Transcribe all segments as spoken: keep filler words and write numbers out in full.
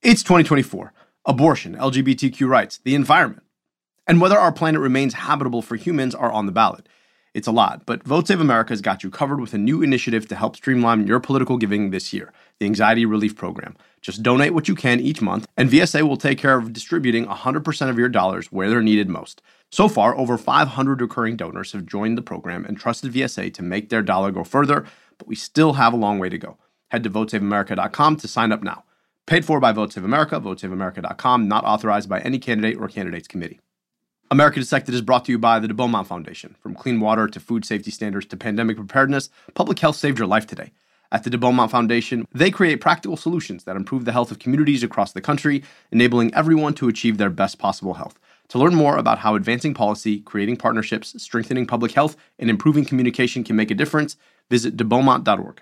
It's twenty twenty-four. Abortion, L G B T Q rights, the environment, and whether our planet remains habitable for humans are on the ballot. It's a lot, but Vote Save America has got you covered with a new initiative to help streamline your political giving this year, the Anxiety Relief Program. Just donate what you can each month, and V S A will take care of distributing one hundred percent of your dollars where they're needed most. So far, over five hundred recurring donors have joined the program and trusted V S A to make their dollar go further, but we still have a long way to go. Head to vote save america dot com to sign up now. Paid for by Vote Save America, vote save america dot com, not authorized by any candidate or candidates committee. America Dissected is brought to you by the De Beaumont Foundation. From clean water to food safety standards to pandemic preparedness, public health saved your life today. At the De Beaumont Foundation, they create practical solutions that improve the health of communities across the country, enabling everyone to achieve their best possible health. To learn more about how advancing policy, creating partnerships, strengthening public health, and improving communication can make a difference, visit de beaumont dot org.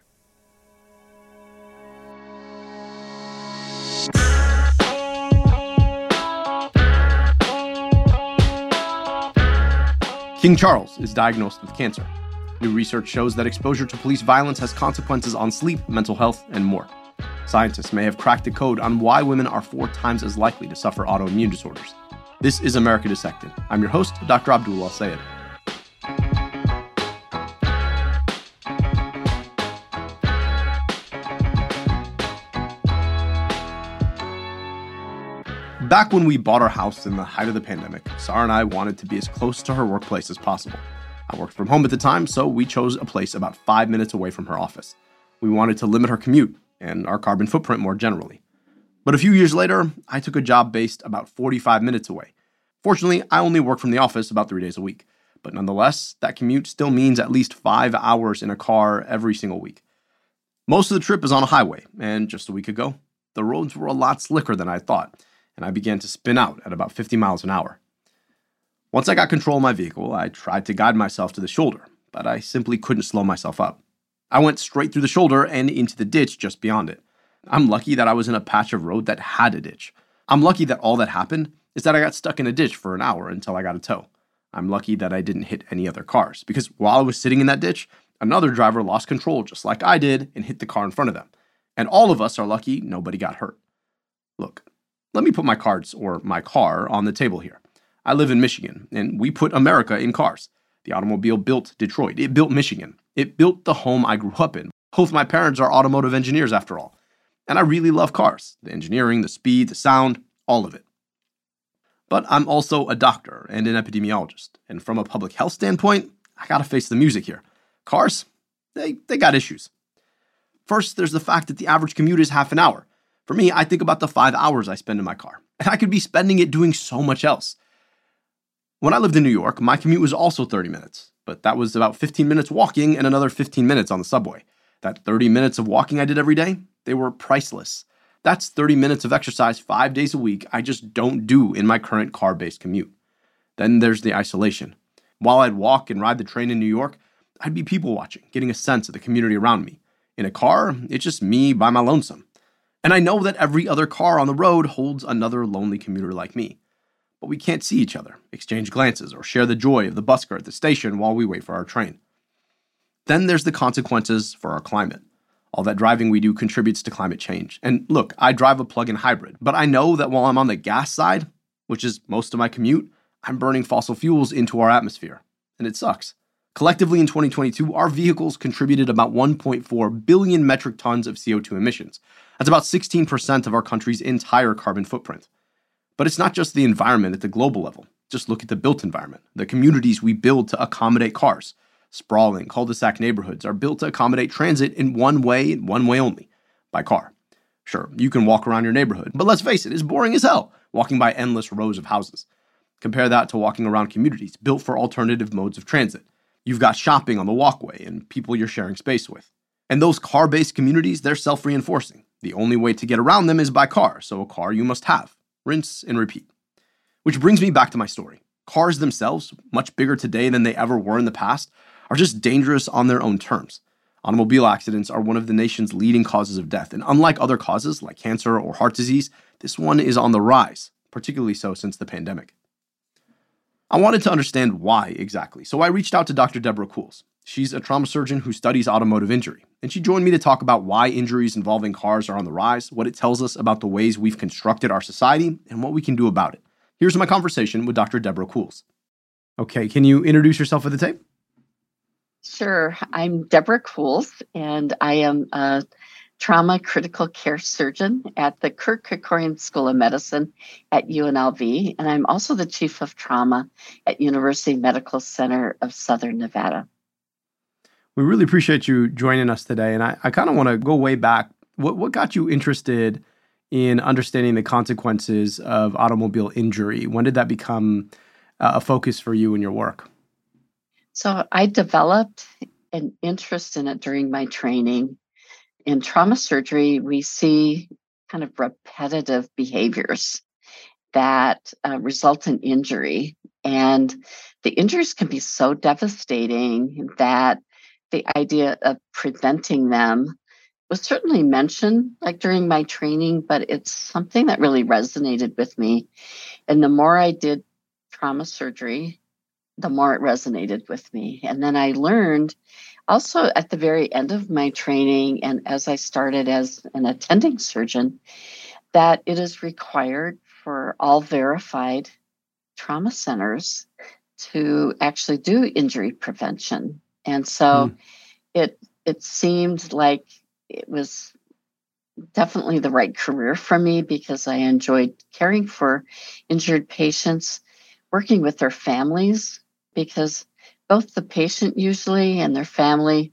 King Charles is diagnosed with cancer. New research shows that exposure to police violence has consequences on sleep, mental health, and more. Scientists may have cracked the code on why women are four times as likely to suffer autoimmune disorders. This is America Dissected. I'm your host, Doctor Abdul Al-Sayed. Back when we bought our house in the height of the pandemic, Sarah and I wanted to be as close to her workplace as possible. I worked from home at the time, so we chose a place about five minutes away from her office. We wanted to limit her commute and our carbon footprint more generally. But a few years later, I took a job based about forty-five minutes away. Fortunately, I only work from the office about three days a week. But nonetheless, that commute still means at least five hours in a car every single week. Most of the trip is on a highway, and just a week ago, the roads were a lot slicker than I thought, and I began to spin out at about fifty miles an hour. Once I got control of my vehicle, I tried to guide myself to the shoulder, but I simply couldn't slow myself up. I went straight through the shoulder and into the ditch just beyond it. I'm lucky that I was in a patch of road that had a ditch. I'm lucky that all that happened is that I got stuck in a ditch for an hour until I got a tow. I'm lucky that I didn't hit any other cars, because while I was sitting in that ditch, another driver lost control just like I did and hit the car in front of them. And all of us are lucky nobody got hurt. Look, let me put my cards, or my car, on the table here. I live in Michigan, and we put America in cars. The automobile built Detroit. It built Michigan. It built the home I grew up in. Both my parents are automotive engineers, after all. And I really love cars. The engineering, the speed, the sound, all of it. But I'm also a doctor and an epidemiologist. And from a public health standpoint, I gotta face the music here. Cars, they, they got issues. First, there's the fact that the average commute is half an hour. For me, I think about the five hours I spend in my car, and I could be spending it doing so much else. When I lived in New York, my commute was also thirty minutes, but that was about fifteen minutes walking and another fifteen minutes on the subway. That thirty minutes of walking I did every day, they were priceless. That's thirty minutes of exercise five days a week I just don't do in my current car-based commute. Then there's the isolation. While I'd walk and ride the train in New York, I'd be people watching, getting a sense of the community around me. In a car, it's just me by my lonesome. And I know that every other car on the road holds another lonely commuter like me. But we can't see each other, exchange glances, or share the joy of the busker at the station while we wait for our train. Then there's the consequences for our climate. All that driving we do contributes to climate change. And look, I drive a plug-in hybrid, but I know that while I'm on the gas side, which is most of my commute, I'm burning fossil fuels into our atmosphere. And it sucks. Collectively in twenty twenty-two, our vehicles contributed about one point four billion metric tons of C O two emissions. That's about sixteen percent of our country's entire carbon footprint. But it's not just the environment at the global level. Just look at the built environment, the communities we build to accommodate cars. Sprawling cul-de-sac neighborhoods are built to accommodate transit in one way and one way only, by car. Sure, you can walk around your neighborhood, but let's face it, it's boring as hell, walking by endless rows of houses. Compare that to walking around communities built for alternative modes of transit. You've got shopping on the walkway and people you're sharing space with. And those car-based communities, they're self-reinforcing. The only way to get around them is by car, so a car you must have. Rinse and repeat. Which brings me back to my story. Cars themselves, much bigger today than they ever were in the past, are just dangerous on their own terms. Automobile accidents are one of the nation's leading causes of death, and unlike other causes like cancer or heart disease, this one is on the rise, particularly so since the pandemic. I wanted to understand why exactly, so I reached out to Doctor Deborah Cools. She's a trauma surgeon who studies automotive injury, and she joined me to talk about why injuries involving cars are on the rise, what it tells us about the ways we've constructed our society, and what we can do about it. Here's my conversation with Doctor Deborah Cools. Okay, can you introduce yourself for the tape? Sure. I'm Deborah Cools, and I am a trauma critical care surgeon at the Kirk Kerkorian School of Medicine at U N L V, and I'm also the chief of trauma at University Medical Center of Southern Nevada. We really appreciate you joining us today, and I, I kind of want to go way back. What what got you interested in understanding the consequences of automobile injury? When did that become uh, a focus for you in your work? So I developed an interest in it during my training. In trauma surgery, we see kind of repetitive behaviors that uh, result in injury. And the injuries can be so devastating that the idea of preventing them was certainly mentioned like during my training, but it's something that really resonated with me. And the more I did trauma surgery, the more it resonated with me. And then I learned also at the very end of my training, and as I started as an attending surgeon, that it is required for all verified trauma centers to actually do injury prevention. And so mm. it it seemed like it was definitely the right career for me because I enjoyed caring for injured patients, working with their families, because both the patient usually and their family,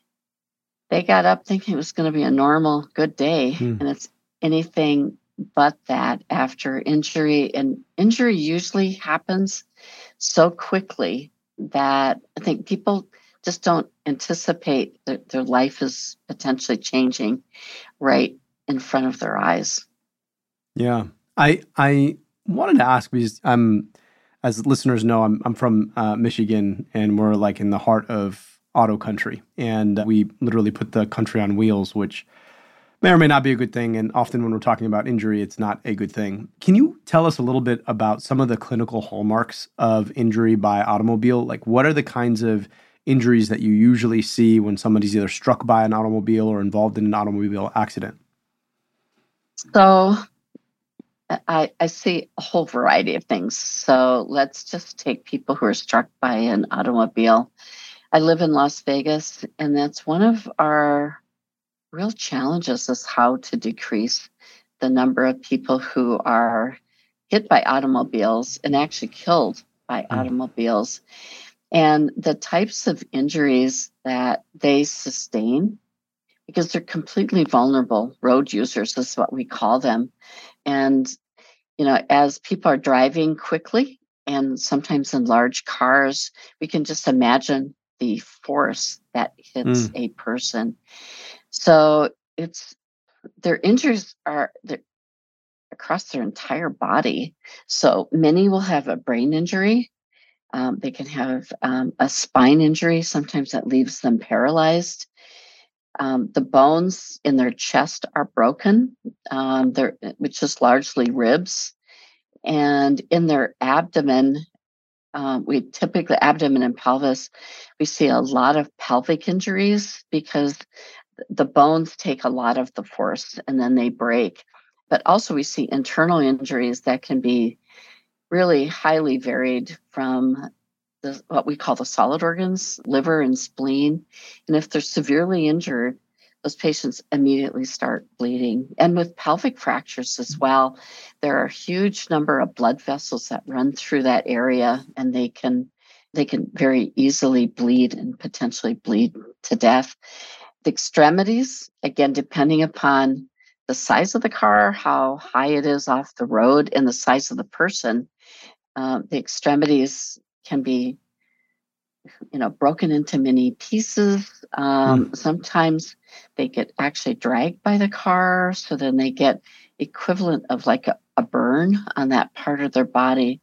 they got up thinking it was going to be a normal, good day. Mm. And it's anything but that after injury. And injury usually happens so quickly that I think people just don't anticipate that their life is potentially changing right in front of their eyes. Yeah. I I wanted to ask because I'm, as listeners know, I'm I'm from uh, Michigan, and we're like in the heart of auto country, and we literally put the country on wheels, which may or may not be a good thing. And often when we're talking about injury, it's not a good thing. Can you tell us a little bit about some of the clinical hallmarks of injury by automobile? Like, what are the kinds of injuries that you usually see when somebody's either struck by an automobile or involved in an automobile accident? So I, I see a whole variety of things. So let's just take people who are struck by an automobile. I live in Las Vegas, and that's one of our real challenges is how to decrease the number of people who are hit by automobiles and actually killed by mm. automobiles. And the types of injuries that they sustain, because they're completely vulnerable road users is what we call them. And, you know, as people are driving quickly and sometimes in large cars, we can just imagine the force that hits mm. a person. So it's their injuries are across their entire body. So many will have a brain injury. Um, they can have um, a spine injury. Sometimes that leaves them paralyzed. Um, the bones in their chest are broken, um, which is largely ribs. And in their abdomen, um, we typically, abdomen and pelvis, we see a lot of pelvic injuries because the bones take a lot of the force and then they break. But also we see internal injuries that can be really highly varied from the, what we call the solid organs, liver and spleen. And if they're severely injured, those patients immediately start bleeding. And with pelvic fractures as well, there are a huge number of blood vessels that run through that area, and they can they can very easily bleed and potentially bleed to death. The extremities, again, depending upon the size of the car, how high it is off the road, and the size of the person, um, the extremities can be, you know, broken into many pieces. Um, mm. Sometimes they get actually dragged by the car, so then they get equivalent of like a, a burn on that part of their body.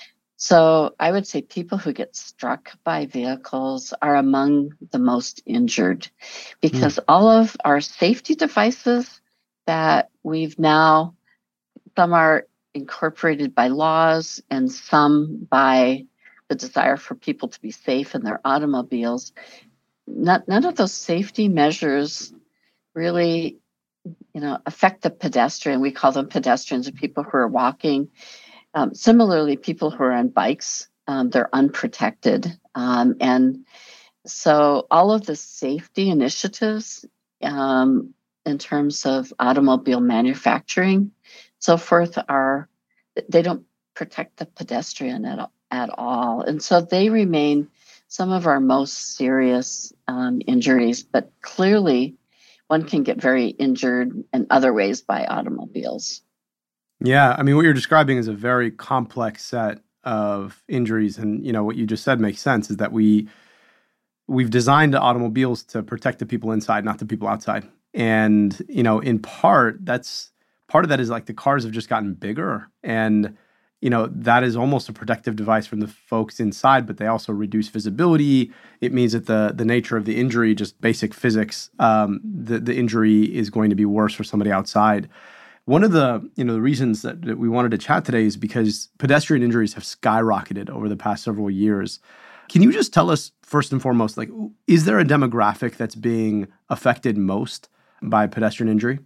So I would say people who get struck by vehicles are among the most injured because mm. all of our safety devices that we've now, some are incorporated by laws and some by the desire for people to be safe in their automobiles. not, none of those safety measures really, you know, affect the pedestrian. We call them pedestrians, or people who are walking. Um, similarly, people who are on bikes, um, they're unprotected. Um, and so all of the safety initiatives um, in terms of automobile manufacturing, so forth, are, they don't protect the pedestrian at, at all. And so they remain some of our most serious um, injuries, but clearly one can get very injured in other ways by automobiles. Yeah, I mean, what you're describing is a very complex set of injuries, and you know what you just said makes sense. Is that we we've designed automobiles to protect the people inside, not the people outside, and you know, in part, that's part of that is like the cars have just gotten bigger, and you know that is almost a protective device from the folks inside, but they also reduce visibility. It means that the the nature of the injury, just basic physics, um, the the injury is going to be worse for somebody outside. One of the, you know, the reasons that, that we wanted to chat today is because pedestrian injuries have skyrocketed over the past several years. Can you just tell us, first and foremost, like, is there a demographic that's being affected most by pedestrian injury?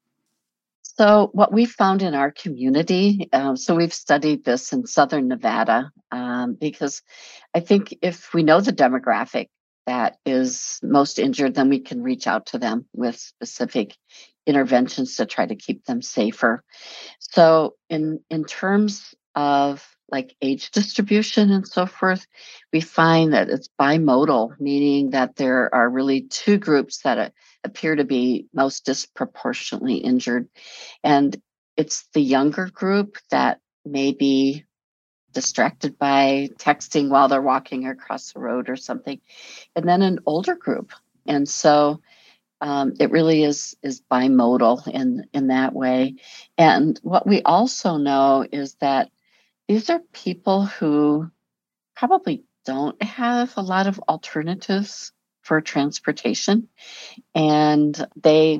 So what we found in our community, um, so we've studied this in Southern Nevada, um, because I think if we know the demographic that is most injured, then we can reach out to them with specific interventions to try to keep them safer. So in in terms of like age distribution and so forth, we find that it's bimodal, meaning that there are really two groups that uh, appear to be most disproportionately injured. And it's the younger group that may be distracted by texting while they're walking across the road or something, and then an older group. And so um, it really is is bimodal in in that way. And what we also know is that these are people who probably don't have a lot of alternatives for transportation, and they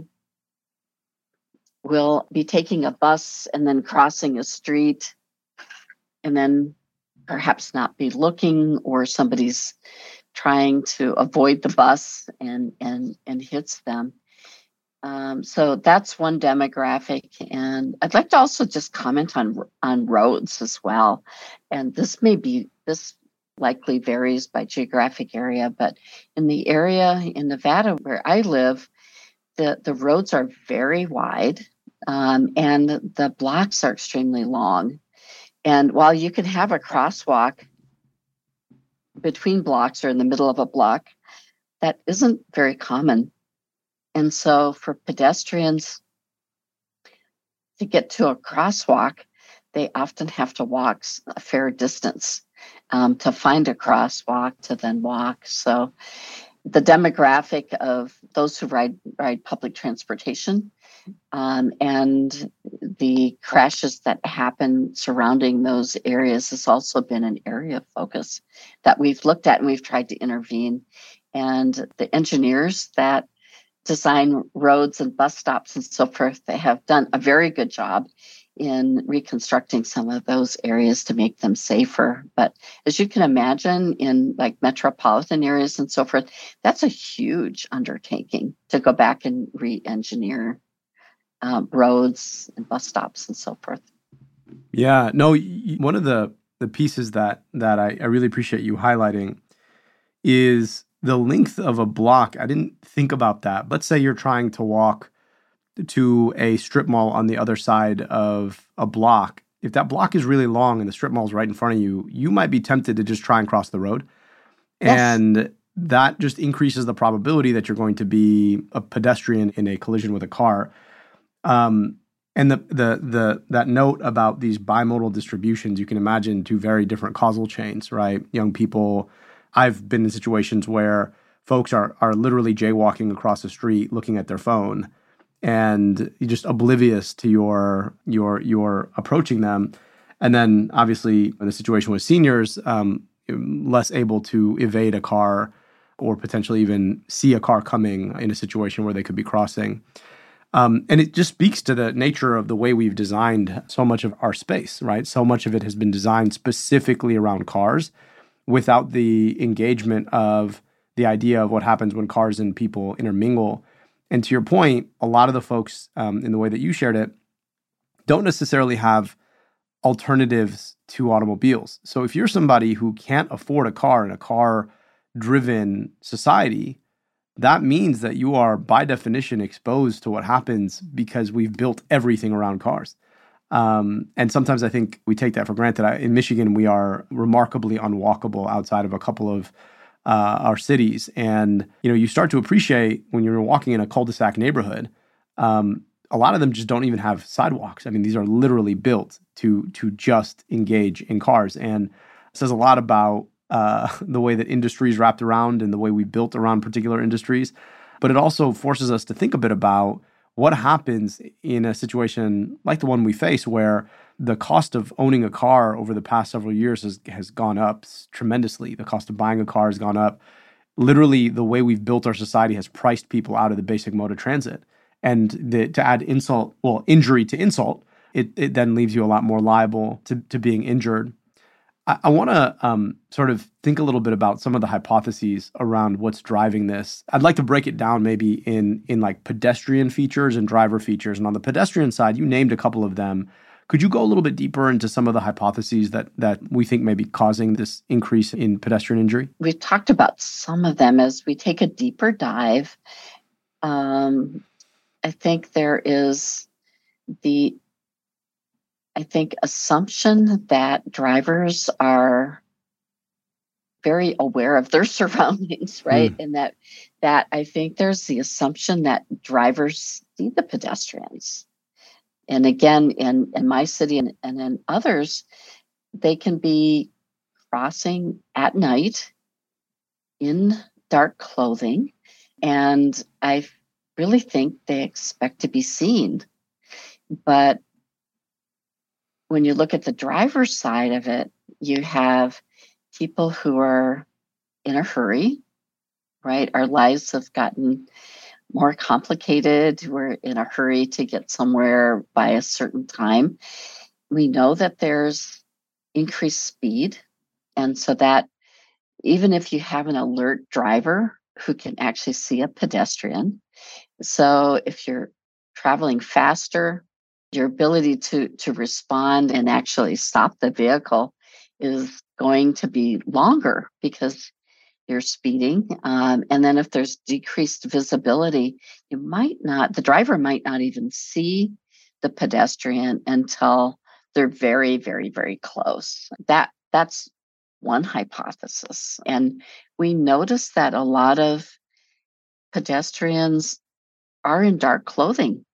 will be taking a bus and then crossing a street and then perhaps not be looking, or somebody's trying to avoid the bus and and and hits them. Um, so that's one demographic. And I'd like to also just comment on on roads as well. And this may be this likely varies by geographic area, but in the area in Nevada where I live, the the roads are very wide, um, and the blocks are extremely long. And while you can have a crosswalk between blocks or in the middle of a block, that isn't very common. And so for pedestrians to get to a crosswalk, they often have to walk a fair distance um, to find a crosswalk to then walk. So the demographic of those who ride ride public transportation um, and the crashes that happen surrounding those areas has also been an area of focus that we've looked at, and we've tried to intervene. And the engineers that design roads and bus stops and so forth, they have done a very good job in reconstructing some of those areas to make them safer. But as you can imagine, in like metropolitan areas and so forth, that's a huge undertaking to go back and re-engineer um, roads and bus stops and so forth. Yeah, no, y- one of the the pieces that that I, I really appreciate you highlighting is the length of a block. I didn't think about that. Let's say you're trying to walk to a strip mall on the other side of a block. If that block is really long and the strip mall is right in front of you, you might be tempted to just try and cross the road. Yes. And that just increases the probability that you're going to be a pedestrian in a collision with a car. Um, and the the the that note about these bimodal distributions, you can imagine two very different causal chains, right? Young people, I've been in situations where folks are are literally jaywalking across the street looking at their phone, and you're just oblivious to your your your approaching them. And then obviously in the situation with seniors, um, less able to evade a car or potentially even see a car coming in a situation where they could be crossing. Um, and it just speaks to the nature of the way we've designed so much of our space, right? So much of it has been designed specifically around cars without the engagement of the idea of what happens when cars and people intermingle. And to your point, a lot of the folks um, in the way that you shared it don't necessarily have alternatives to automobiles. So if you're somebody who can't afford a car in a car-driven society, that means that you are by definition exposed to what happens because we've built everything around cars. Um, and sometimes I think we take that for granted. I, in Michigan, we are remarkably unwalkable outside of a couple of uh, our cities. And, you know, you start to appreciate when you're walking in a cul-de-sac neighborhood, um, a lot of them just don't even have sidewalks. I mean, these are literally built to to just engage in cars. And it says a lot about uh, the way that industry is wrapped around and the way we built around particular industries. But it also forces us to think a bit about what happens in a situation like the one we face, where the cost of owning a car over the past several years has, has gone up tremendously. The cost of buying a car has gone up. Literally, the way we've built our society has priced people out of the basic mode of transit. And the, to add insult, well, injury to insult, it, it then leaves you a lot more liable to, to being injured. I, I want to um, sort of think a little bit about some of the hypotheses around what's driving this. I'd like to break it down maybe in in like pedestrian features and driver features. And on the pedestrian side, you named a couple of them. Could you go a little bit deeper into some of the hypotheses that that we think may be causing this increase in pedestrian injury? We've talked about some of them as we take a deeper dive. Um, I think there is the, I think, assumption that drivers are very aware of their surroundings, right? Mm. And that, that I think there's the assumption that drivers see the pedestrians. And again, in, in my city and, and in others, they can be crossing at night in dark clothing. And I really think they expect to be seen. But when you look at the driver's side of it, you have people who are in a hurry, right? Our lives have gotten more complicated. We're in a hurry to get somewhere by a certain time. We know that there's increased speed. And so that even if you have an alert driver who can actually see a pedestrian, so if you're traveling faster, your ability to, to respond and actually stop the vehicle is going to be longer because you're speeding. Um, and then if there's decreased visibility, you might not, the driver might not even see the pedestrian until they're very, very, very close. That that's one hypothesis. And we notice that a lot of pedestrians are in dark clothing.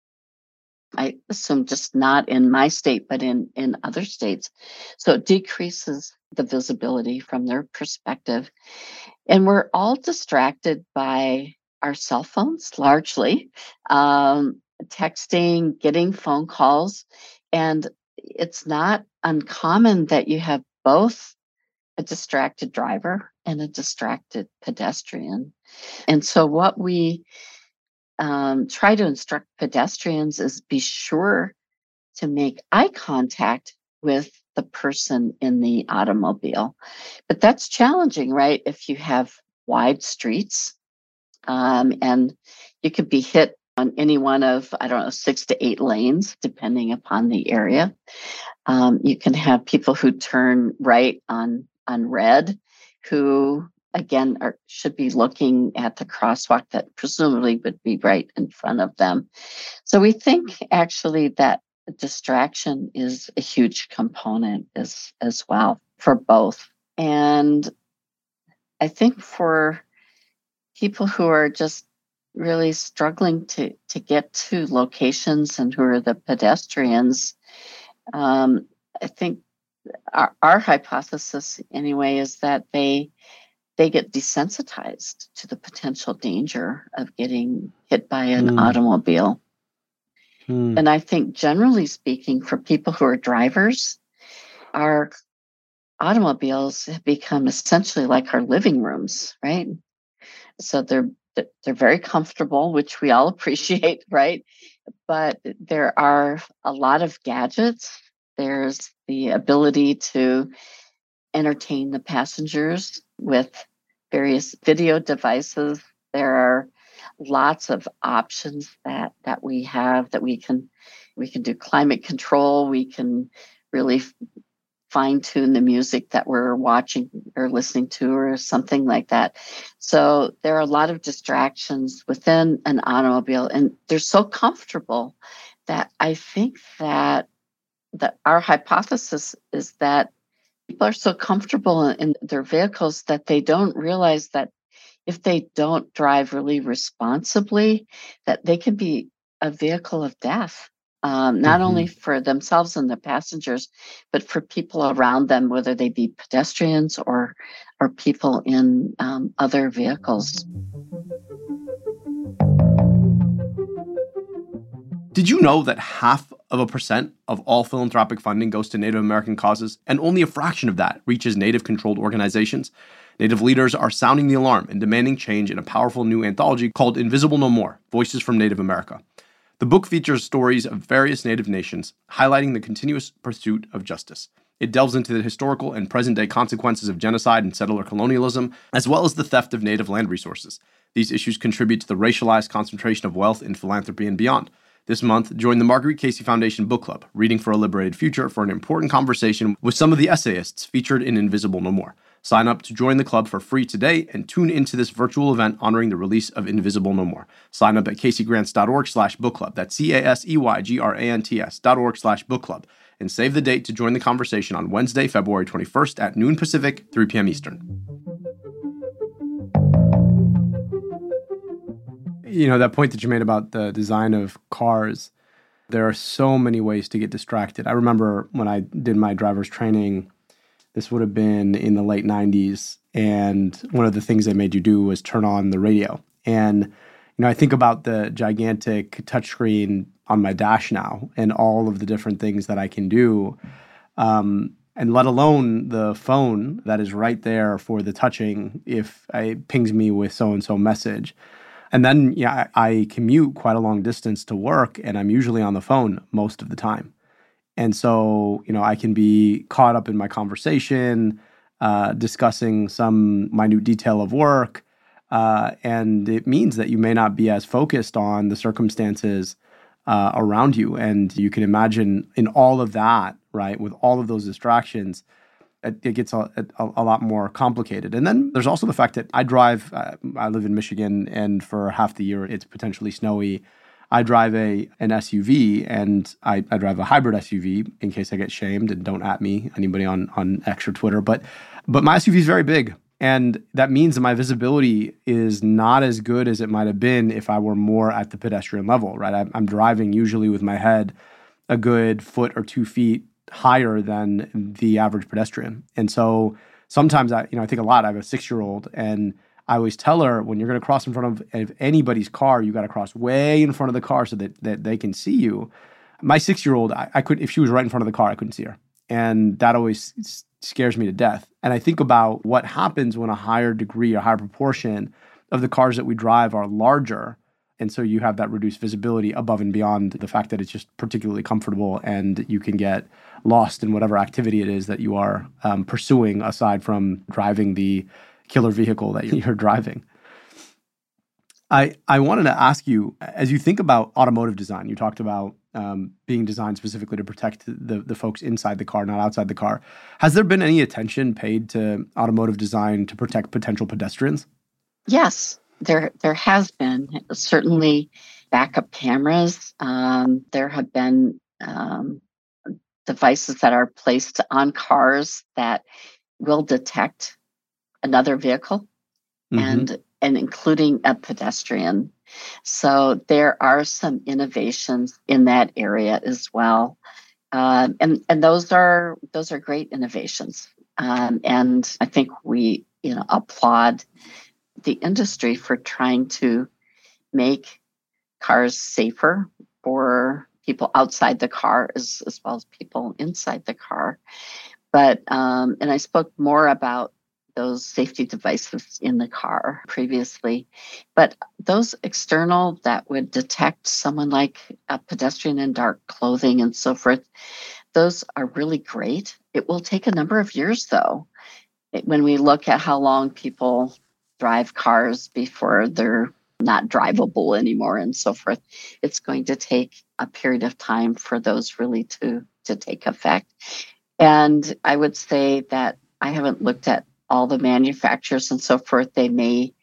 I assume just not in my state, but in, in other states. So it decreases the visibility from their perspective. And we're all distracted by our cell phones, largely, um, texting, getting phone calls. And it's not uncommon that you have both a distracted driver and a distracted pedestrian. And so what we um, try to instruct pedestrians is be sure to make eye contact with the person in the automobile. But that's challenging, right? If you have wide streets um, and you could be hit on any one of, I don't know, six to eight lanes, depending upon the area. Um, you can have people who turn right on, on red, who, again, are, should be looking at the crosswalk that presumably would be right in front of them. So we think actually that distraction is a huge component as, as well for both. And I think for people who are just really struggling to, to get to locations and who are the pedestrians, um, I think our, our hypothesis anyway is that they they get desensitized to the potential danger of getting hit by an mm. automobile. Mm. And I think generally speaking, for people who are drivers, our automobiles have become essentially like our living rooms, right? So they're they're very comfortable, which we all appreciate, right? But there are a lot of gadgets. There's the ability to entertain the passengers with various video devices. There are lots of options that that we have that we can we can do climate control. We can really fine tune the music that we're watching or listening to or something like that. So there are a lot of distractions within an automobile, and they're so comfortable that I think that that our hypothesis is that people are so comfortable in their vehicles that they don't realize that if they don't drive really responsibly, that they can be a vehicle of death. Um, not mm-hmm. only for themselves and the passengers, but for people around them, whether they be pedestrians or or people in um, other vehicles. Did you know that half of a percent of all philanthropic funding goes to Native American causes, and only a fraction of that reaches Native-controlled organizations? Native leaders are sounding the alarm and demanding change in a powerful new anthology called Invisible No More: Voices from Native America. The book features stories of various Native nations, highlighting the continuous pursuit of justice. It delves into the historical and present-day consequences of genocide and settler colonialism, as well as the theft of Native land resources. These issues contribute to the racialized concentration of wealth in philanthropy and beyond. This month, join the Marguerite Casey Foundation Book Club, Reading for a Liberated Future, for an important conversation with some of the essayists featured in Invisible No More. Sign up to join the club for free today and tune into this virtual event honoring the release of Invisible No More. Sign up at caseygrants.org slash book club. That's C-A-S-E-Y-G-R-A-N-T-S dot org slash book club. And save the date to join the conversation on Wednesday, February twenty-first at noon Pacific, three p.m. Eastern. You know, that point that you made about the design of cars, there are so many ways to get distracted. I remember when I did my driver's training, this would have been in the late nineties, and one of the things they made you do was turn on the radio. And, you know, I think about the gigantic touchscreen on my dash now and all of the different things that I can do, um, and let alone the phone that is right there for the touching if it pings me with so-and-so message. And then, yeah, I, I commute quite a long distance to work, and I'm usually on the phone most of the time. And so, you know, I can be caught up in my conversation, uh, discussing some minute detail of work, uh, and it means that you may not be as focused on the circumstances uh, around you. And you can imagine in all of that, right, with all of those distractions, it, it gets a, a, a lot more complicated. And then there's also the fact that I drive, uh, I live in Michigan, and for half the year it's potentially snowy. I drive a an S U V, and I, I drive a hybrid S U V in case I get shamed, and don't at me, anybody on, on X or Twitter. But but my S U V is very big, and that means that my visibility is not as good as it might have been if I were more at the pedestrian level, right? I'm, I'm driving usually with my head a good foot or two feet higher than the average pedestrian. And so sometimes I, you know, I think a lot. I have a six-year-old, and I always tell her, when you're going to cross in front of, of anybody's car, you got to cross way in front of the car so that, that they can see you. My six-year-old, I, I could, if she was right in front of the car, I couldn't see her. And that always s- scares me to death. And I think about what happens when a higher degree, a higher proportion of the cars that we drive are larger. And so you have that reduced visibility above and beyond the fact that it's just particularly comfortable, and you can get lost in whatever activity it is that you are um, pursuing aside from driving the killer vehicle that you're driving. I I wanted to ask you, as you think about automotive design, you talked about um, being designed specifically to protect the, the folks inside the car, not outside the car. Has there been any attention paid to automotive design to protect potential pedestrians? Yes, there there has been. Certainly backup cameras. Um, there have been um, devices that are placed on cars that will detect another vehicle, mm-hmm. and and including a pedestrian. So there are some innovations in that area as well, um, and and those are those are great innovations. Um, and I think we you know applaud the industry for trying to make cars safer for people outside the car as as well as people inside the car. But um, and I spoke more about those safety devices in the car previously, but those external that would detect someone like a pedestrian in dark clothing and so forth, those are really great. It will take a number of years, though, when we look at how long people drive cars before they're not drivable anymore and so forth. It's going to take a period of time for those really to, to take effect. And I would say that I haven't looked at all the manufacturers and so forth. They may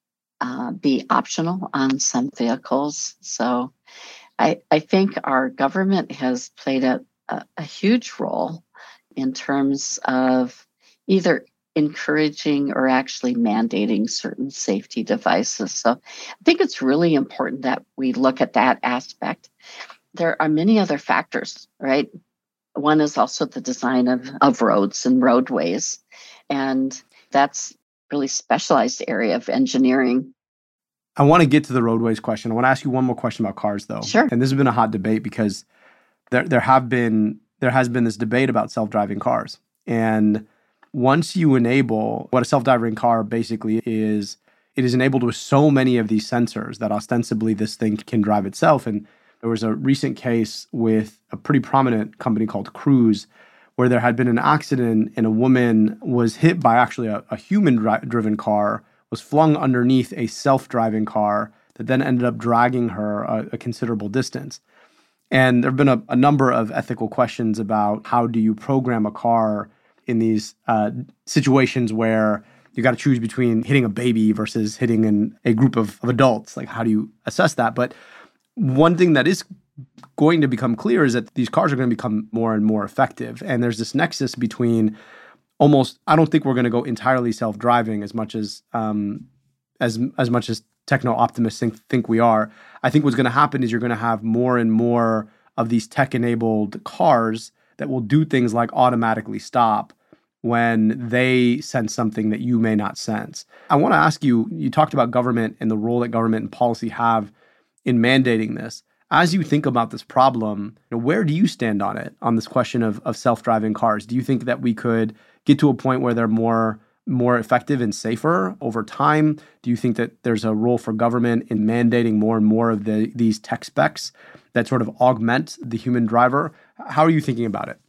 uh, be optional on some vehicles. So I, I think our government has played a, a, a huge role in terms of either encouraging or actually mandating certain safety devices. So I think it's really important that we look at that aspect. There are many other factors, right? One is also the design of, of roads and roadways. And that's really specialized area of engineering. I want to get to the roadways question. I want to ask you one more question about cars, though. Sure. And this has been a hot debate because there there have been there has been this debate about self-driving cars. And once you enable what a self-driving car basically is, it is enabled with so many of these sensors that ostensibly this thing can drive itself. And there was a recent case with a pretty prominent company called Cruise, where there had been an accident and a woman was hit by actually a, a human-driven car, was flung underneath a self-driving car that then ended up dragging her a, a considerable distance. And there have been a, a number of ethical questions about how do you program a car in these uh, situations where you got to choose between hitting a baby versus hitting an, a group of, of adults. Like, how do you assess that? But one thing that is going to become clear is that these cars are going to become more and more effective. And there's this nexus between almost, I don't think we're going to go entirely self-driving as much as um, as as much as techno-optimists think, think we are. I think what's going to happen is you're going to have more and more of these tech-enabled cars that will do things like automatically stop when they sense something that you may not sense. I want to ask you, you talked about government and the role that government and policy have in mandating this. As you think about this problem, you know, where do you stand on it, on this question of, of self-driving cars? Do you think that we could get to a point where they're more more effective and safer over time? Do you think that there's a role for government in mandating more and more of the these tech specs that sort of augment the human driver? How are you thinking about it?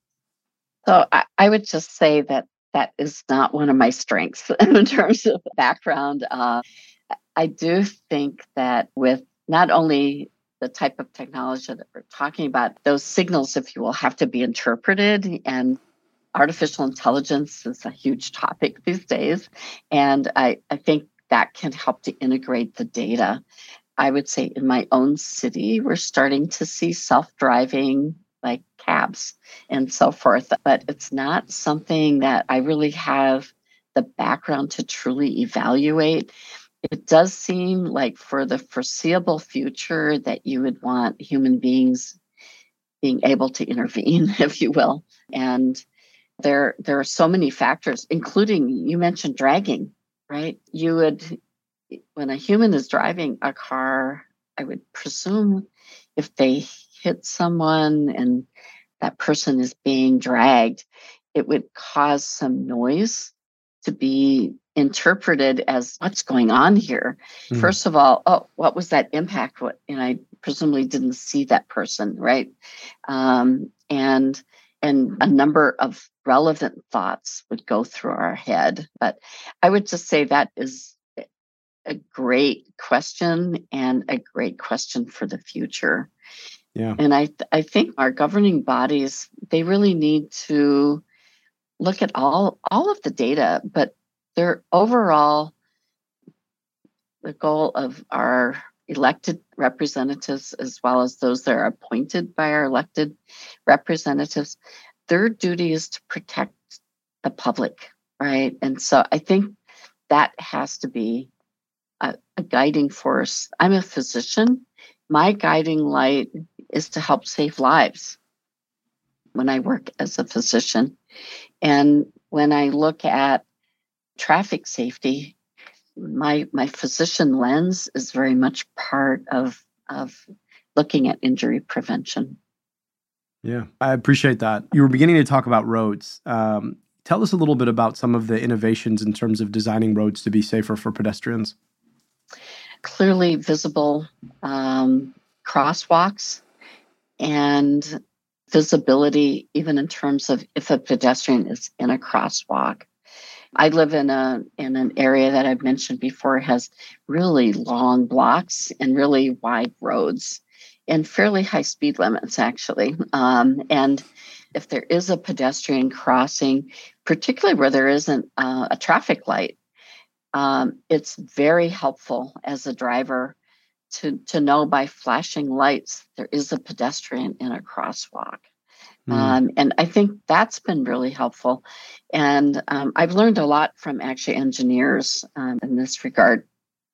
So I, I would just say that that is not one of my strengths in terms of background. Uh, I do think that with not only the type of technology that we're talking about, those signals, if you will, have to be interpreted, and artificial intelligence is a huge topic these days. And I, I think that can help to integrate the data. I would say in my own city, we're starting to see self-driving like cabs and so forth, but it's not something that I really have the background to truly evaluate. It does seem like for the foreseeable future that you would want human beings being able to intervene, if you will. And there, there are so many factors, including, you mentioned dragging, right? You would, when a human is driving a car, I would presume if they hit someone and that person is being dragged, it would cause some noise to be interpreted as what's going on here. Mm. First of all, oh, what was that impact? What, and I presumably didn't see that person, right? Um, and and a number of relevant thoughts would go through our head. But I would just say that is a great question and a great question for the future. Yeah. And I th- I think our governing bodies, they really need to look at all all of the data, but their overall, the goal of our elected representatives, as well as those that are appointed by our elected representatives, their duty is to protect the public, right? And so I think that has to be a, a guiding force. I'm a physician. My guiding light is to help save lives when I work as a physician. And when I look at traffic safety, my my physician lens is very much part of of looking at injury prevention. Yeah, I appreciate that. You were beginning to talk about roads. Um, tell us a little bit about some of the innovations in terms of designing roads to be safer for pedestrians. Clearly visible um, crosswalks and visibility, even in terms of if a pedestrian is in a crosswalk. I live in a in an area that I've mentioned before has really long blocks and really wide roads and fairly high speed limits, actually. Um, and if there is a pedestrian crossing, particularly where there isn't uh, a traffic light, um, it's very helpful as a driver to to know by flashing lights there is a pedestrian in a crosswalk. Mm. Um, and I think that's been really helpful. And um, I've learned a lot from actually engineers um, in this regard,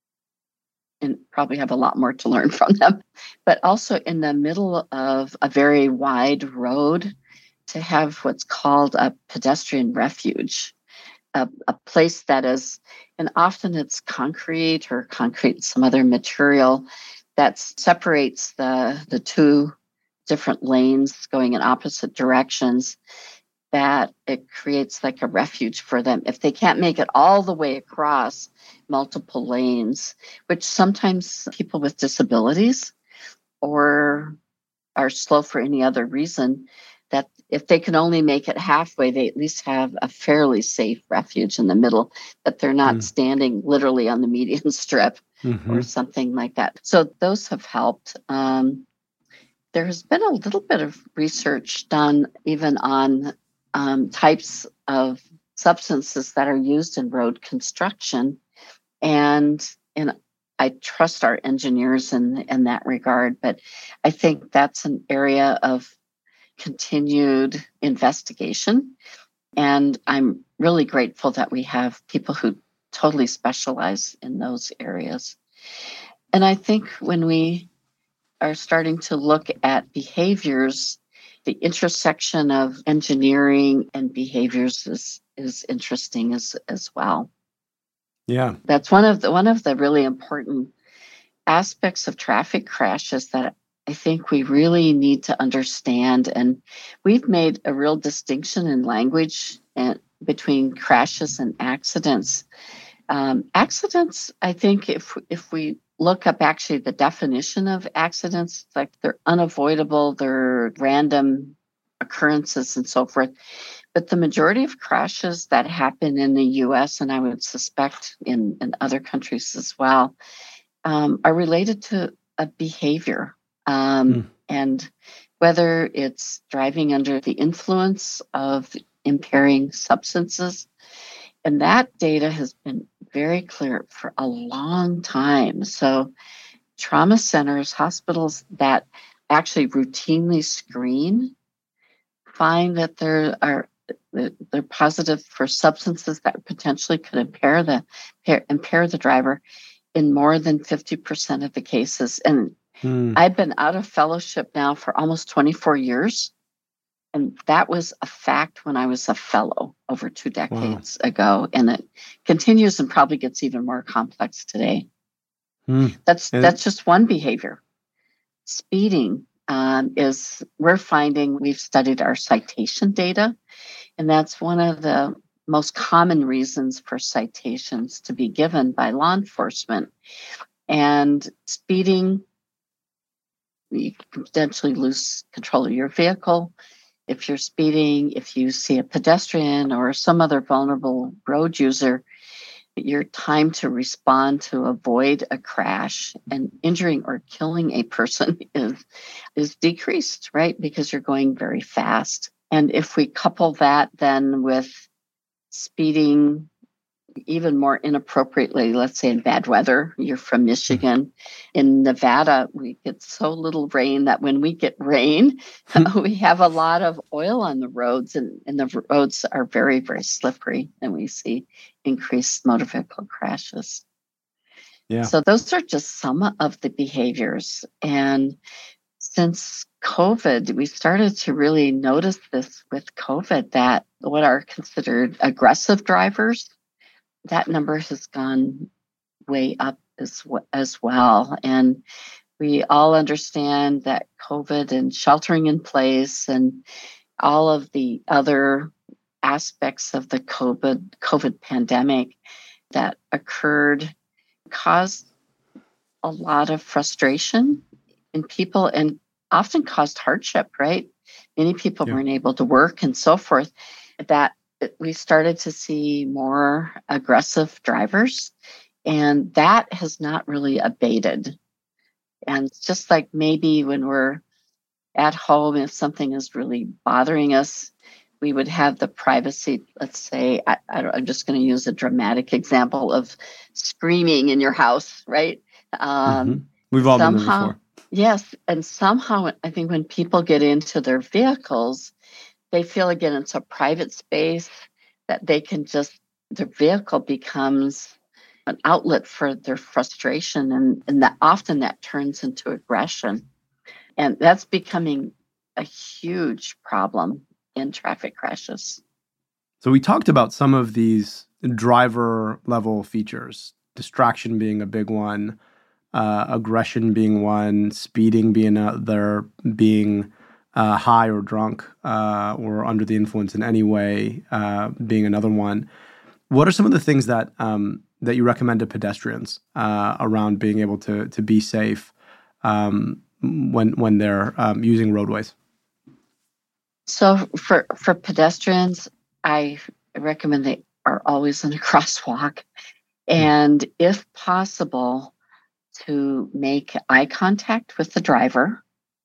and probably have a lot more to learn from them. But also in the middle of a very wide road, to have what's called a pedestrian refuge, a, a place that is, and often it's concrete or concrete, some other material that separates the, the two different lanes going in opposite directions, that it creates like a refuge for them if they can't make it all the way across multiple lanes, which sometimes people with disabilities or are slow for any other reason, that if they can only make it halfway, they at least have a fairly safe refuge in the middle, that they're not mm. standing literally on the median strip mm-hmm. or something like that. So those have helped. Um, there has been a little bit of research done even on um, types of substances that are used in road construction. And, and I trust our engineers in, in that regard, but I think that's an area of continued investigation. And I'm really grateful that we have people who totally specialize in those areas. And I think when we are starting to look at behaviors, the intersection of engineering and behaviors is, is interesting as, as well. Yeah. That's one of the one of the really important aspects of traffic crashes that I think we really need to understand. And we've made a real distinction in language and between crashes and accidents. Um, accidents, I think if if we look up actually the definition of accidents, like they're unavoidable, they're random occurrences and so forth. But the majority of crashes that happen in the U S, and I would suspect in, in other countries as well, um, are related to a behavior. Um, mm. And whether it's driving under the influence of impairing substances, and that data has been very clear for a long time. So trauma centers, hospitals that actually routinely screen find that there are they're positive for substances that potentially could impair the impair the driver in more than fifty percent of the cases. And hmm. I've been out of fellowship now for almost twenty-four years. And that was a fact when I was a fellow over two decades wow. ago. And it continues and probably gets even more complex today. Hmm. That's and that's just one behavior. Speeding um, is, we're finding, we've studied our citation data, and that's one of the most common reasons for citations to be given by law enforcement. And speeding, you can potentially lose control of your vehicle. If you're speeding, if you see a pedestrian or some other vulnerable road user, your time to respond to avoid a crash and injuring or killing a person is, is decreased, right? Because you're going very fast. And if we couple that then with speeding even more inappropriately, let's say in bad weather, you're from Michigan. In Nevada, we get so little rain that when we get rain, we have a lot of oil on the roads, and, and the roads are very, very slippery, and we see increased motor vehicle crashes. Yeah. So those are just some of the behaviors. And since COVID, we started to really notice this with COVID, that what are considered aggressive drivers, that number has gone way up as, as well. And we all understand that COVID and sheltering in place and all of the other aspects of the COVID, COVID pandemic that occurred caused a lot of frustration in people and often caused hardship, right? Many people yeah. weren't able to work and so forth. That it, we started to see more aggressive drivers, and that has not really abated. And it's just like maybe when we're at home, if something is really bothering us, we would have the privacy. Let's say, I, I don't, I'm just going to use a dramatic example of screaming in your house, right? Um, mm-hmm. We've all somehow, been there before. Yes. And somehow, I think when people get into their vehicles, they feel again it's a private space that they can just, their vehicle becomes an outlet for their frustration. And, and that often that turns into aggression. And that's becoming a huge problem in traffic crashes. So we talked about some of these driver level features, distraction being a big one, uh, aggression being one, speeding being another, being uh, high or drunk uh, or under the influence in any way uh, being another one. What are some of the things that um, that you recommend to pedestrians uh, around being able to to be safe um, when when they're um, using roadways? So for for pedestrians, I recommend they are always in a crosswalk, and if possible, to make eye contact with the driver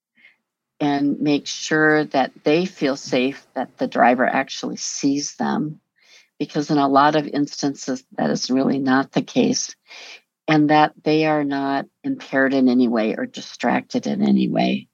and make sure that they feel safe, that the driver actually sees them, because in a lot of instances that is really not the case, and that they are not impaired in any way or distracted in any way.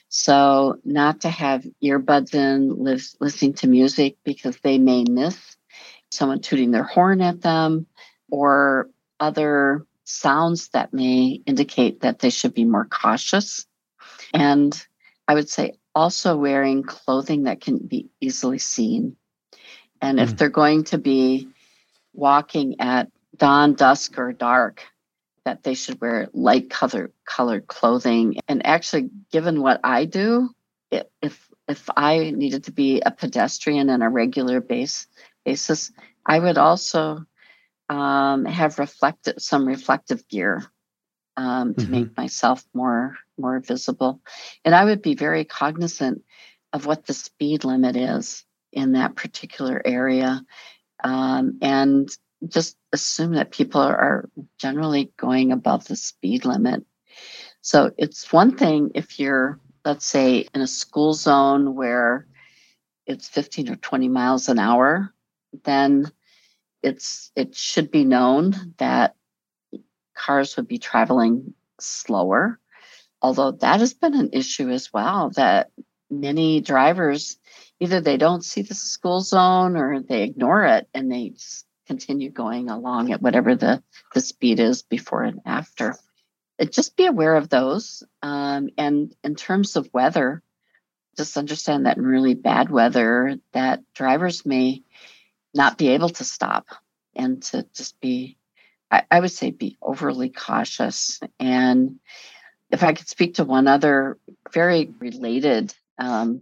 So not to have earbuds in, live, listening to music, because they may miss someone tooting their horn at them or other sounds that may indicate that they should be more cautious. And I would say also wearing clothing that can be easily seen. And if Mm. they're going to be walking at dawn, dusk, or dark, that they should wear light color, colored clothing. And actually, given what I do, if if I needed to be a pedestrian on a regular base, basis, I would also um, have reflective some reflective gear um, to mm-hmm. make myself more more visible. And I would be very cognizant of what the speed limit is in that particular area, um, and just assume that people are generally going above the speed limit. So it's one thing if you're, let's say, in a school zone where it's fifteen or twenty miles an hour, then it's it should be known that cars would be traveling slower. Although that has been an issue as well, that many drivers, either they don't see the school zone or they ignore it and they just continue going along at whatever the, the speed is before and after. It, just be aware of those. Um, and in terms of weather, just understand that in really bad weather, that drivers may not be able to stop and to just be, I, I would say, be overly cautious. And if I could speak to one other very related um,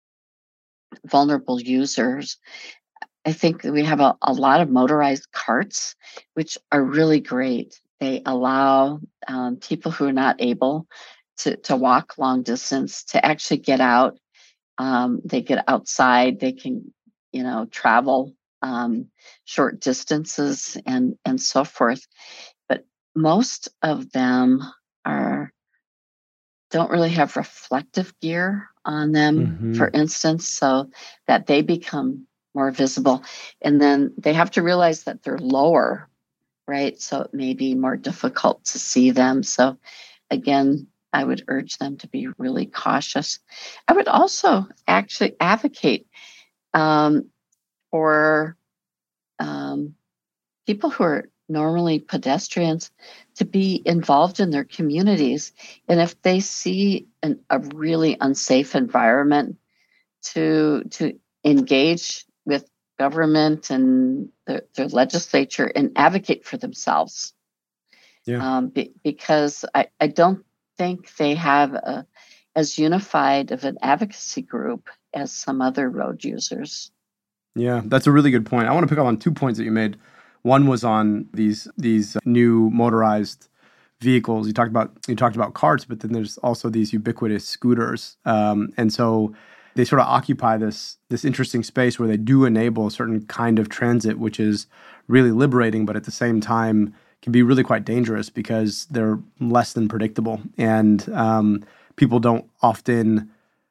vulnerable users, I think we have a, a lot of motorized carts, which are really great. They allow um, people who are not able to, to walk long distance to actually get out. Um, they get outside, they can, you know, travel um, short distances and, and so forth. But most of them are don't really have reflective gear on them, mm-hmm. for instance, so that they become more visible. And then they have to realize that they're lower, right? So it may be more difficult to see them. So again, I would urge them to be really cautious. I would also actually advocate um, for um, people who are normally pedestrians to be involved in their communities. And if they see an, a really unsafe environment, to to engage with government and the, the legislature and advocate for themselves. Yeah. Um, be, because I, I don't think they have a, as unified of an advocacy group as some other road users. Yeah, that's a really good point. I want to pick up on two points that you made. One was on these these new motorized vehicles. You talked about you talked about carts, but then there's also these ubiquitous scooters. Um, and so they sort of occupy this this interesting space where they do enable a certain kind of transit, which is really liberating, but at the same time can be really quite dangerous because they're less than predictable. And um, people don't often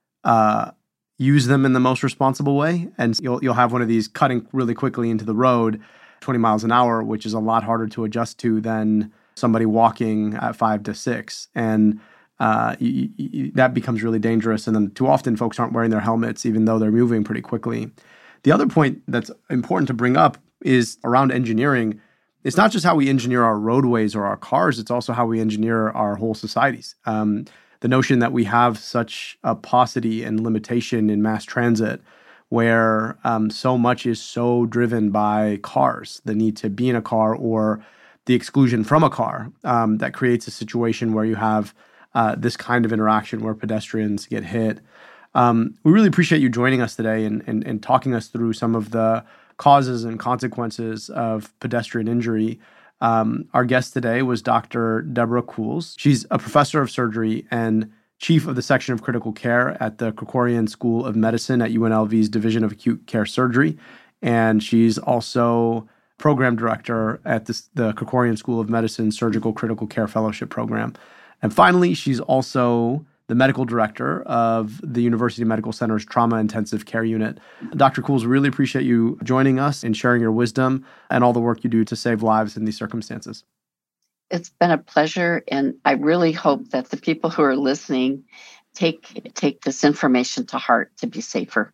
uh, use them in the most responsible way. And you'll you'll have one of these cutting really quickly into the road, twenty miles an hour, which is a lot harder to adjust to than somebody walking at five to six. And uh, you, you, that becomes really dangerous. And then too often folks aren't wearing their helmets, even though they're moving pretty quickly. The other point that's important to bring up is around engineering. It's not just how we engineer our roadways or our cars, it's also how we engineer our whole societies. Um, the notion that we have such a paucity and limitation in mass transit where um, so much is so driven by cars, the need to be in a car or the exclusion from a car, um, that creates a situation where you have uh, this kind of interaction where pedestrians get hit. Um, we really appreciate you joining us today and, and, and talking us through some of the causes and consequences of pedestrian injury. Um, our guest today was Doctor Deborah Kuhls. She's a professor of surgery and chief of the section of critical care at the Krikorian School of Medicine at U N L V's Division of Acute Care Surgery. And she's also program director at this, the Krikorian School of Medicine Surgical Critical Care Fellowship Program. And finally, she's also the medical director of the University Medical Center's Trauma Intensive Care Unit. Doctor Kuhls, really appreciate you joining us and sharing your wisdom and all the work you do to save lives in these circumstances. It's been a pleasure, and I really hope that the people who are listening take take this information to heart to be safer.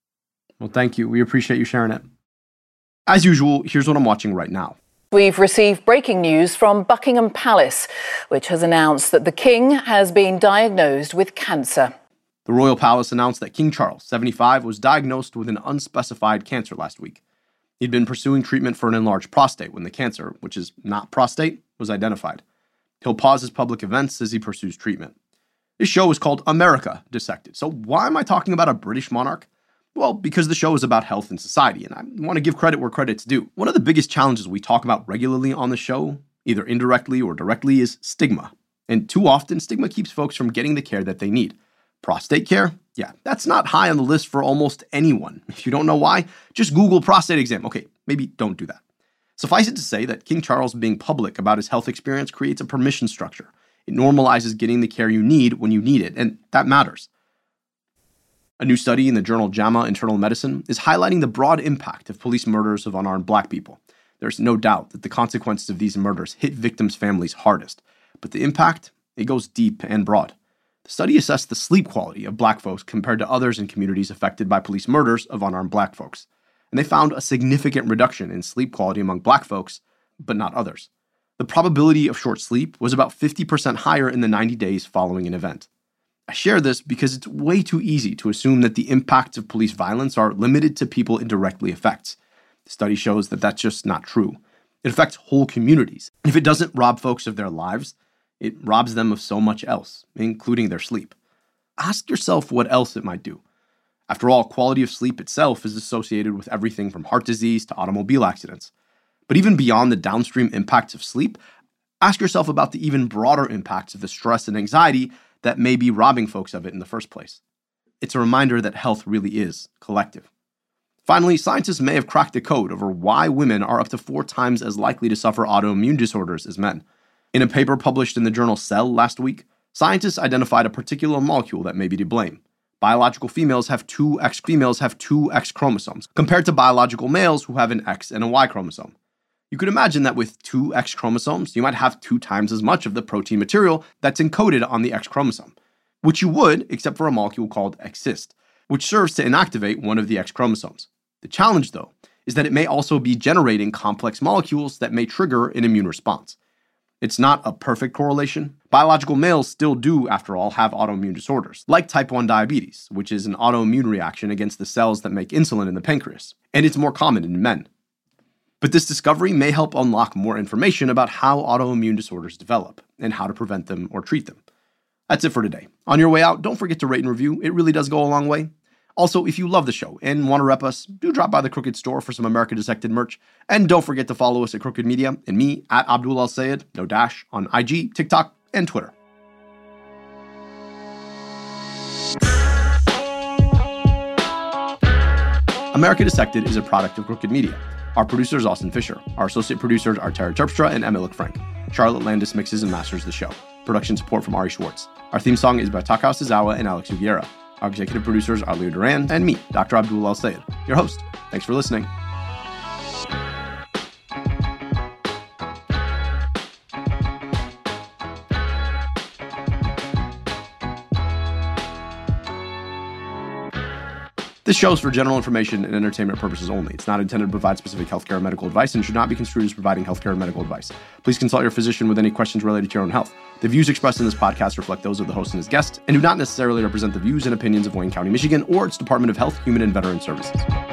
Well, thank you. We appreciate you sharing it. As usual, here's what I'm watching right now. We've received breaking news from Buckingham Palace, which has announced that the King has been diagnosed with cancer. The Royal Palace announced that King Charles, seventy-five, was diagnosed with an unspecified cancer last week. He'd been pursuing treatment for an enlarged prostate when the cancer, which is not prostate, was identified. He'll pause his public events as he pursues treatment. This show is called America Dissected. So why am I talking about a British monarch? Well, because the show is about health and society, and I want to give credit where credit's due. One of the biggest challenges we talk about regularly on the show, either indirectly or directly, is stigma. And too often, stigma keeps folks from getting the care that they need. Prostate care? Yeah, that's not high on the list for almost anyone. If you don't know why, just Google prostate exam. Okay, maybe don't do that. Suffice it to say that King Charles being public about his health experience creates a permission structure. It normalizes getting the care you need when you need it, and that matters. A new study in the journal JAMA Internal Medicine is highlighting the broad impact of police murders of unarmed Black people. There's no doubt that the consequences of these murders hit victims' families hardest, but the impact, it goes deep and broad. The study assessed the sleep quality of Black folks compared to others in communities affected by police murders of unarmed Black folks, and they found a significant reduction in sleep quality among Black folks, but not others. The probability of short sleep was about fifty percent higher in the ninety days following an event. I share this because it's way too easy to assume that the impacts of police violence are limited to people it directly affects. The study shows that that's just not true. It affects whole communities. If it doesn't rob folks of their lives, it robs them of so much else, including their sleep. Ask yourself what else it might do. After all, quality of sleep itself is associated with everything from heart disease to automobile accidents. But even beyond the downstream impacts of sleep, ask yourself about the even broader impacts of the stress and anxiety that may be robbing folks of it in the first place. It's a reminder that health really is collective. Finally, scientists may have cracked the code over why women are up to four times as likely to suffer autoimmune disorders as men. In a paper published in the journal Cell last week, scientists identified a particular molecule that may be to blame. Biological females have two X females have two X chromosomes, compared to biological males who have an X and a Y chromosome. You could imagine that with two X chromosomes, you might have two times as much of the protein material that's encoded on the X chromosome, which you would, except for a molecule called Xcyst, which serves to inactivate one of the X chromosomes. The challenge, though, is that it may also be generating complex molecules that may trigger an immune response. It's not a perfect correlation. Biological males still do, after all, have autoimmune disorders, like type one diabetes, which is an autoimmune reaction against the cells that make insulin in the pancreas, and it's more common in men. But this discovery may help unlock more information about how autoimmune disorders develop and how to prevent them or treat them. That's it for today. On your way out, don't forget to rate and review. It really does go a long way. Also, if you love the show and want to rep us, do drop by the Crooked store for some America Dissected merch. And don't forget to follow us at Crooked Media and me at Abdul El-Sayed, no dash, on I G, TikTok, and Twitter. America Dissected is a product of Crooked Media. Our producer is Austin Fisher. Our associate producers are Tara Terpstra and Emily Frank. Charlotte Landis mixes and masters the show. Production support from Ari Schwartz. Our theme song is by Takao Sazawa and Alex Uguera. Our executive producers are Leo Duran and me, Doctor Abdul Al-Sayed, your host. Thanks for listening. This show is for general information and entertainment purposes only. It's not intended to provide specific healthcare or medical advice and should not be construed as providing healthcare or medical advice. Please consult your physician with any questions related to your own health. The views expressed in this podcast reflect those of the host and his guest and do not necessarily represent the views and opinions of Wayne County, Michigan, or its Department of Health, Human and Veteran Services.